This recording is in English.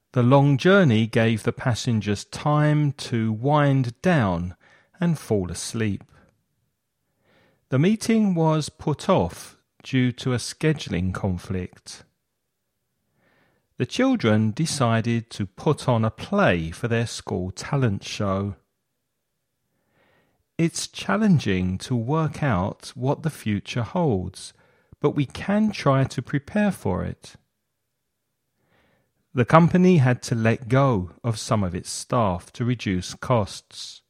The long journey gave the passengers time to wind down and fall asleep. The meeting was put off due to a scheduling conflict. The children decided to put on a play for their school talent show. It's challenging to work out what the future holds, but we can try to prepare for it. The company had to let go of some of its staff to reduce costs.